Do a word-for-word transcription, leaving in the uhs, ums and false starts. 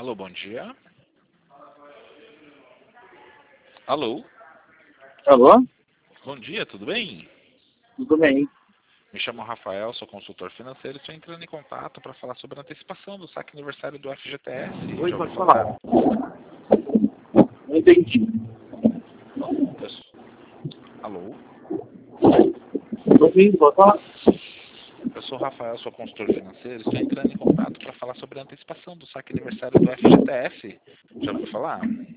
Alô, bom dia. Alô? Alô? Bom dia, tudo bem? Tudo bem. Me chamo Rafael, sou consultor financeiro e estou entrando em contato para falar sobre a antecipação do saque aniversário do F G T S. Oi, Já pode ouviu falar. Não entendi. Eu sou- Alô? Estou ouvindo, pode falar. Eu sou Rafael, sou consultor financeiro e estou entrando em contato para falar sobre a antecipação do saque aniversário do F G T S. Já ouviu falar?